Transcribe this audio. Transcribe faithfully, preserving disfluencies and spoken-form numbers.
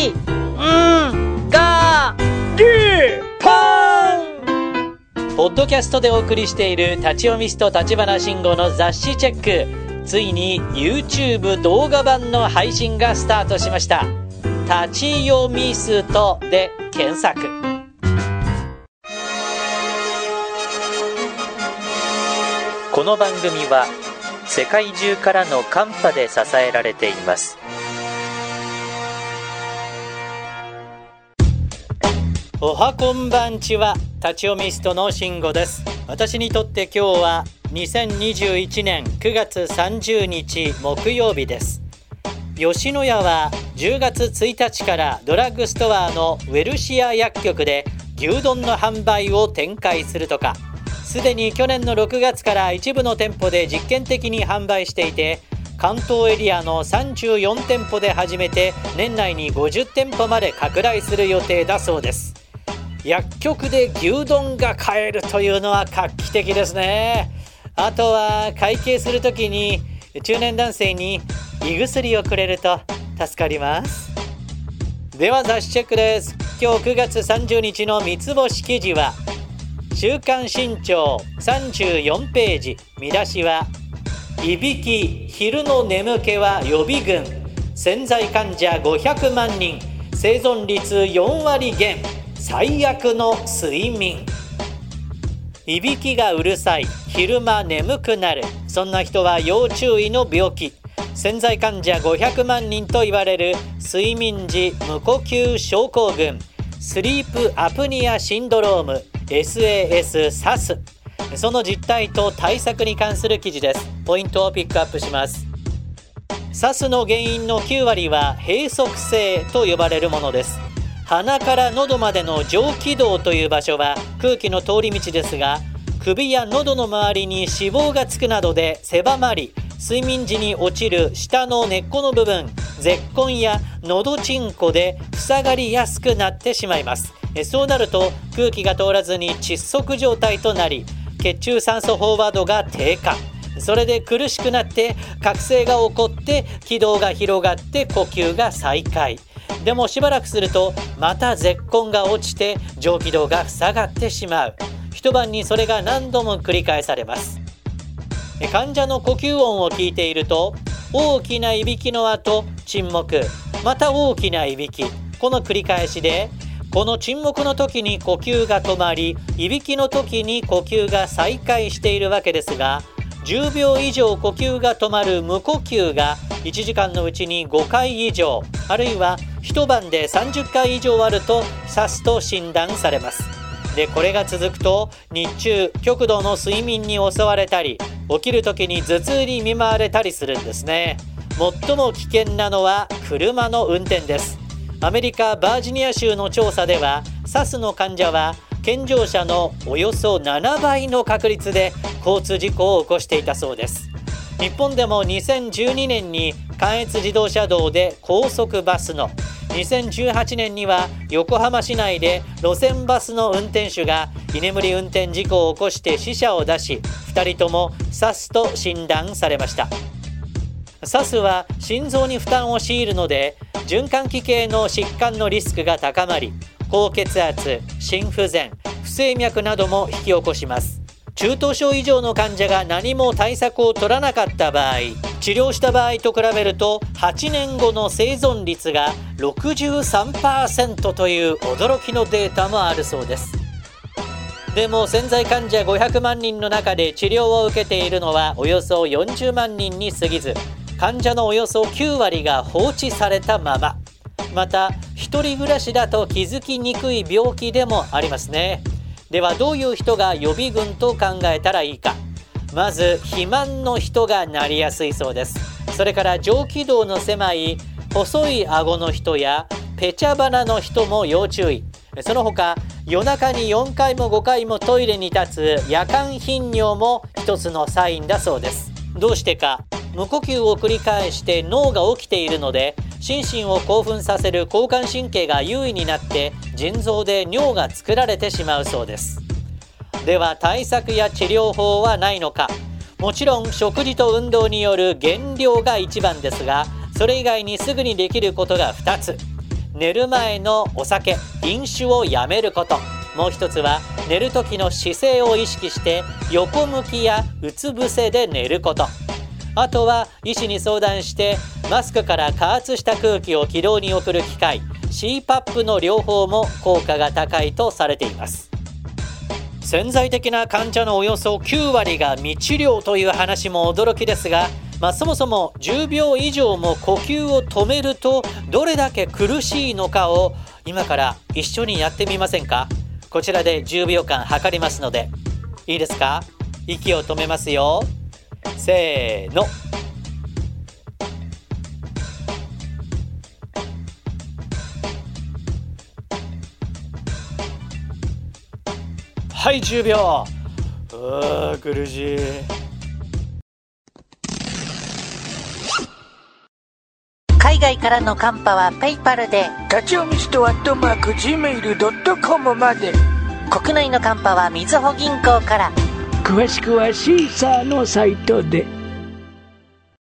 い、ん、が、り、ぽん。ポッドキャストでお送りしている立ち読みスト立花慎吾の雑誌チェック。ついに YouTube 動画版の配信がスタートしました。立ち読みストで検索。この番組は世界中からのカンパで支えられています。おはこんばんちは、立ち読みストの慎吾です。私にとって今日はにせんにじゅういちねんくがつさんじゅうにち木曜日です。吉野家はじゅうがつついたちからドラッグストアのウェルシア薬局で牛丼の販売を展開するとか、すでに去年のろくがつから一部の店舗で実験的に販売していて、関東エリアのさんじゅうよんてんぽで始めて年内にごじゅってんぽまで拡大する予定だそうです。薬局で牛丼が買えるというのは画期的ですね。あとは会計するときに中年男性に胃薬をくれると助かります。では雑誌チェックです。今日くがつさんじゅうにちの三つ星記事は週刊新潮さんじゅうよんページ、見出しはいびき、昼の眠気は予備軍、潜在患者ごひゃくまんにん、生存率よんわり減、最悪の睡眠。いびきがうるさい、昼間眠くなる、そんな人は要注意の病気、潜在患者ごひゃくまんにんと言われる睡眠時無呼吸症候群、スリープアプニアシンドローム エスエーエス サス、 その実態と対策に関する記事です。ポイントをピックアップします。 サス の原因のきゅうわりは閉塞性と呼ばれるものです。鼻から喉までの上気道という場所は空気の通り道ですが、首や喉の周りに脂肪がつくなどで狭まり、睡眠時に落ちる下の根っこの部分、舌根や喉チンコで塞がりやすくなってしまいます。そうなると空気が通らずに窒息状態となり、血中酸素飽和度が低下、それで苦しくなって覚醒が起こって気道が広がって呼吸が再開。でもしばらくするとまた舌根が落ちて上気道が塞がってしまう。一晩にそれが何度も繰り返されます。患者の呼吸音を聞いていると、大きないびきの後沈黙、また大きないびき、この繰り返しで、この沈黙の時に呼吸が止まり、いびきの時に呼吸が再開しているわけですが、じゅうびょう以上呼吸が止まる無呼吸がいちじかんのうちにごかい以上、あるいは一晩でさんじゅっかい以上あるとサスと診断されます。で、これが続くと日中極度の睡眠に襲われたり、起きる時に頭痛に見舞われたりするんですね。最も危険なのは車の運転です。アメリカバージニア州の調査では、サスの患者は健常者のおよそななばいの確率で交通事故を起こしていたそうです。日本でもにせんじゅうにねんに関越自動車道で高速バスの、にせんじゅうはちねんには横浜市内で路線バスの運転手が居眠り運転事故を起こして死者を出し、ふたりともサスと診断されました。サスは心臓に負担を強いるので、循環器系の疾患のリスクが高まり、高血圧、心不全、不整脈なども引き起こします。中等症以上の患者が何も対策を取らなかった場合、治療した場合と比べるとはちねんごの生存率が ろくじゅうさんパーセント という驚きのデータもあるそうです。でも潜在患者ごひゃくまんにんの中で治療を受けているのはおよそよんじゅうまんにんに過ぎず、患者のおよそきゅうわりが放置されたまま。また一人暮らしだと気づきにくい病気でもありますね。ではどういう人が予備軍と考えたらいいか。まず肥満の人がなりやすいそうです。それから上気道の狭い細い顎の人やペチャ鼻の人も要注意。その他夜中によんかいもごかいもトイレに立つ夜間頻尿も一つのサインだそうです。どうしてか、無呼吸を繰り返して脳が起きているので、心身を興奮させる交感神経が優位になって腎臓で尿が作られてしまうそうです。では対策や治療法はないのか。もちろん食事と運動による減量が一番ですが、それ以外にすぐにできることがふたつ。 寝る前のお酒、飲酒をやめること。もう一つは寝る時の姿勢を意識して横向きやうつ伏せで寝ること。あとは医師に相談してマスクから加圧した空気を気道に送る機械 シーパップ の療法も効果が高いとされています。潜在的な患者のおよそきゅうわりが未治療という話も驚きですが、まあ、そもそもじゅうびょう以上も呼吸を止めるとどれだけ苦しいのかを今から一緒にやってみませんか。こちらでじゅうびょうかん測りますので、いいですか。息を止めますよ。せーの。はい、じゅうびょう。うわー、苦しい。 海外からのカンパはペイパルで、 立ち読みストアットマーク ジーメールドットコム まで。 国内のカンパはみずほ銀行から。 詳しくはシーサーのサイトで。